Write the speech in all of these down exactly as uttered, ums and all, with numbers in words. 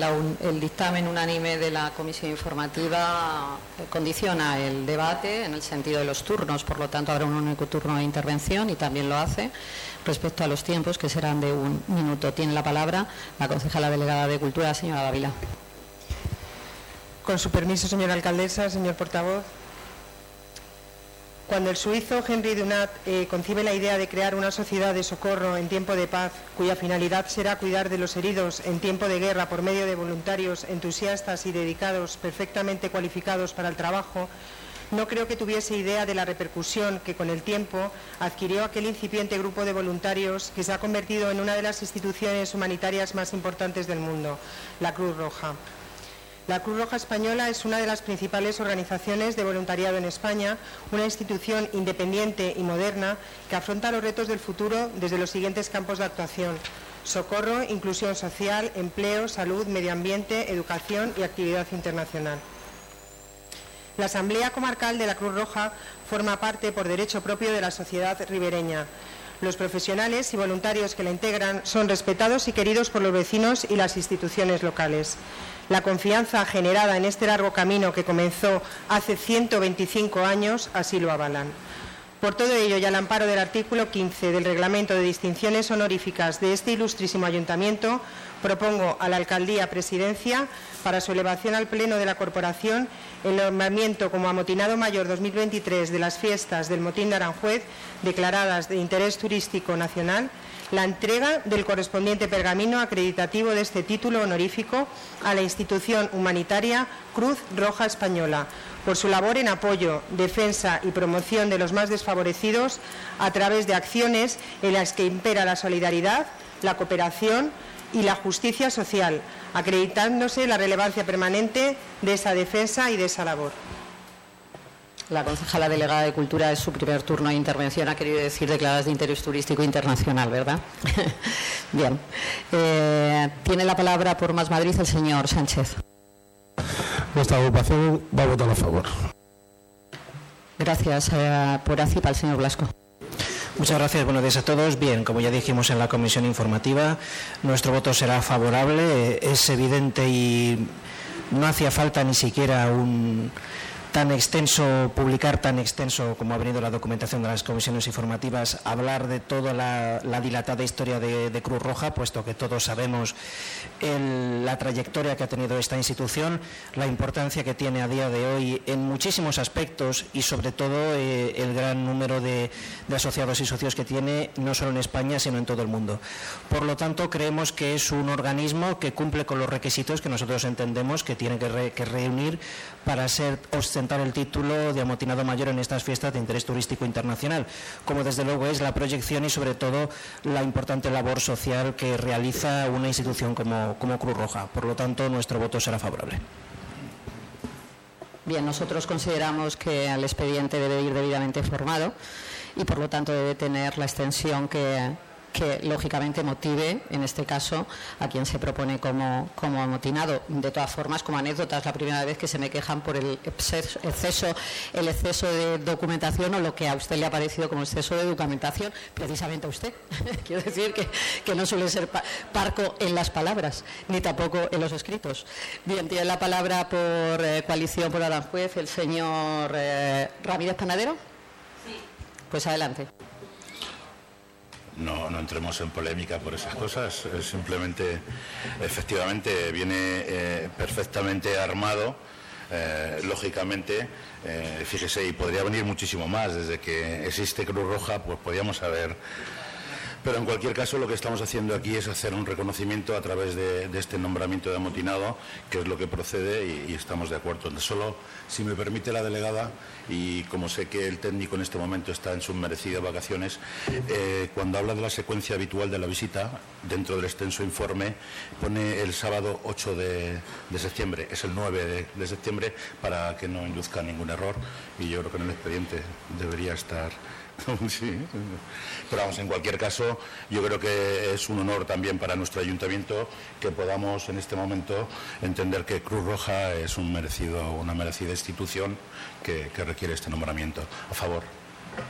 la un, el dictamen unánime de la comisión informativa eh, condiciona el debate en el sentido de los turnos, por lo tanto habrá un único turno de intervención y también lo hace respecto a los tiempos, que serán de un minuto. Tiene la palabra la concejala delegada de Cultura, señora Dávila. Con su permiso, señora alcaldesa, señor portavoz. Cuando el suizo Henry Dunant eh, concibe la idea de crear una sociedad de socorro en tiempo de paz, cuya finalidad será cuidar de los heridos en tiempo de guerra por medio de voluntarios entusiastas y dedicados, perfectamente cualificados para el trabajo, no creo que tuviese idea de la repercusión que con el tiempo adquirió aquel incipiente grupo de voluntarios que se ha convertido en una de las instituciones humanitarias más importantes del mundo, la Cruz Roja. La Cruz Roja Española es una de las principales organizaciones de voluntariado en España, una institución independiente y moderna que afronta los retos del futuro desde los siguientes campos de actuación: socorro, inclusión social, empleo, salud, medio ambiente, educación y actividad internacional. La Asamblea Comarcal de la Cruz Roja forma parte por derecho propio de la sociedad ribereña. Los profesionales y voluntarios que la integran son respetados y queridos por los vecinos y las instituciones locales. La confianza generada en este largo camino que comenzó hace ciento veinticinco años así lo avalan. Por todo ello, y al amparo del artículo quince del Reglamento de Distinciones Honoríficas de este ilustrísimo Ayuntamiento, propongo a la Alcaldía Presidencia, para su elevación al Pleno de la Corporación, el nombramiento como amotinado mayor dos mil veintitrés de las fiestas del Motín de Aranjuez, declaradas de interés turístico nacional, la entrega del correspondiente pergamino acreditativo de este título honorífico a la institución humanitaria Cruz Roja Española, por su labor en apoyo, defensa y promoción de los más desfavorecidos a través de acciones en las que impera la solidaridad, la cooperación y la justicia social, acreditándose la relevancia permanente de esa defensa y de esa labor. La concejala delegada de Cultura, es su primer turno de intervención, ha querido decir declaradas de interés turístico internacional, ¿verdad? Bien. Eh, tiene la palabra por Más Madrid el señor Sánchez. Nuestra agrupación va a votar a favor. Gracias. Eh, por ACIPA, el señor Blasco. Muchas gracias, buenos días a todos. Bien, como ya dijimos en la comisión informativa, nuestro voto será favorable. Es evidente y no hacía falta ni siquiera un tan extenso, publicar tan extenso como ha venido la documentación de las comisiones informativas, hablar de toda la, la dilatada historia de, de Cruz Roja, puesto que todos sabemos el, la trayectoria que ha tenido esta institución, la importancia que tiene a día de hoy en muchísimos aspectos y sobre todo eh, el gran número de, de asociados y socios que tiene, no solo en España, sino en todo el mundo. Por lo tanto, creemos que es un organismo que cumple con los requisitos que nosotros entendemos que tiene que, re, que reunir para ser ostentar el título de amotinado mayor en estas fiestas de interés turístico internacional, como desde luego es la proyección y sobre todo la importante labor social que realiza una institución como, como Cruz Roja. Por lo tanto, nuestro voto será favorable. Bien, nosotros consideramos que el expediente debe ir debidamente formado y por lo tanto debe tener la extensión que, que lógicamente motive, en este caso, a quien se propone como, como amotinado. De todas formas, como anécdota, es la primera vez que se me quejan por el exceso, el exceso de documentación o lo que a usted le ha parecido como exceso de documentación, precisamente a usted. Quiero decir que, que no suele ser parco en las palabras, ni tampoco en los escritos. Bien, tiene la palabra por eh, Coalición por Aranjuez el señor eh, Ramírez Panadero. Sí. Pues adelante. No, no entremos en polémica por esas cosas, es simplemente, efectivamente, viene eh, perfectamente armado, eh, lógicamente, eh, fíjese, y podría venir muchísimo más, desde que existe Cruz Roja, pues podríamos haber... Pero en cualquier caso lo que estamos haciendo aquí es hacer un reconocimiento a través de, de este nombramiento de amotinado, que es lo que procede y, y estamos de acuerdo. Solo, si me permite la delegada, y como sé que el técnico en este momento está en sus merecidas vacaciones, eh, cuando habla de la secuencia habitual de la visita, dentro del extenso informe, pone el sábado ocho de septiembre, es el nueve de, de septiembre, para que no induzca ningún error, y yo creo que en el expediente debería estar... Sí, pero vamos, en cualquier caso, yo creo que es un honor también para nuestro ayuntamiento que podamos en este momento entender que Cruz Roja es un merecido, una merecida institución que, que requiere este nombramiento. A favor.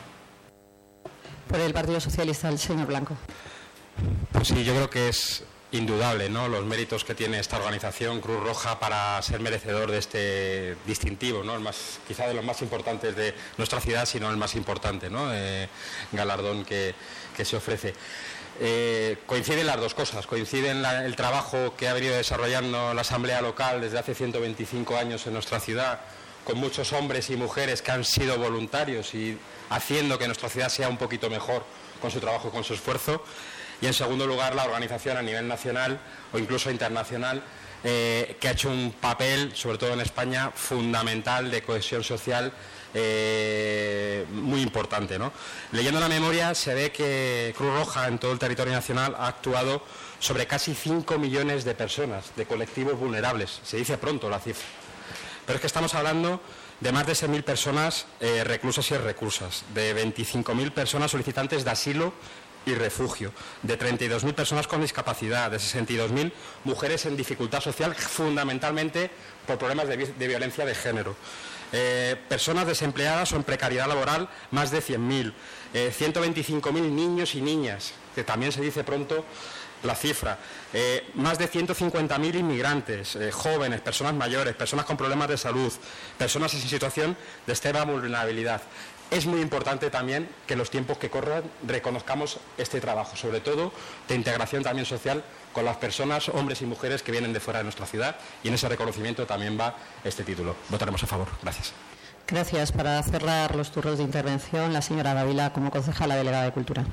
Por el Partido Socialista, el señor Blanco. Pues sí, yo creo que es indudable, ¿no?, los méritos que tiene esta organización Cruz Roja para ser merecedor de este distintivo, ¿no?, el más, quizá de los más importantes de nuestra ciudad, si no el más importante, ¿no?, eh, galardón que, que se ofrece. Eh, coinciden las dos cosas, coinciden la, el trabajo que ha venido desarrollando la Asamblea Local desde hace ciento veinticinco años en nuestra ciudad, con muchos hombres y mujeres que han sido voluntarios y haciendo que nuestra ciudad sea un poquito mejor con su trabajo y con su esfuerzo. Y en segundo lugar, la organización a nivel nacional o incluso internacional, eh, que ha hecho un papel, sobre todo en España, fundamental de cohesión social, eh, muy importante, ¿no? Leyendo la memoria se ve que Cruz Roja en todo el territorio nacional ha actuado sobre casi cinco millones de personas, de colectivos vulnerables. Se dice pronto la cifra, pero es que estamos hablando de más de seis mil personas eh, reclusas y recursas, de veinticinco mil personas solicitantes de asilo y refugio, de treinta y dos mil personas con discapacidad, de sesenta y dos mil mujeres en dificultad social, fundamentalmente por problemas de, de violencia de género. Eh, personas desempleadas o en precariedad laboral, más de cien mil, eh, ciento veinticinco mil niños y niñas, que también se dice pronto la cifra, eh, más de ciento cincuenta mil inmigrantes, eh, jóvenes, personas mayores, personas con problemas de salud, personas en situación de extrema vulnerabilidad. Es muy importante también que en los tiempos que corran reconozcamos este trabajo, sobre todo de integración también social con las personas, hombres y mujeres que vienen de fuera de nuestra ciudad, y en ese reconocimiento también va este título. Votaremos a favor. Gracias. Gracias. Para cerrar los turnos de intervención, la señora Dávila como concejala delegada de Cultura.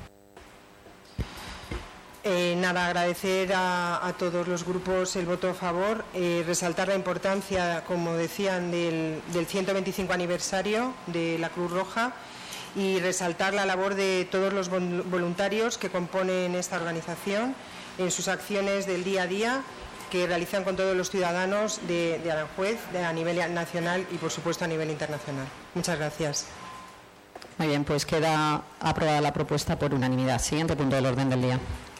Eh, nada, agradecer a, a todos los grupos el voto a favor, eh, resaltar la importancia, como decían, del, del ciento veinticinco aniversario de la Cruz Roja y resaltar la labor de todos los voluntarios que componen esta organización en sus acciones del día a día que realizan con todos los ciudadanos de, de Aranjuez, de, a nivel nacional y, por supuesto, a nivel internacional. Muchas gracias. Muy bien, pues queda aprobada la propuesta por unanimidad. Siguiente punto del orden del día.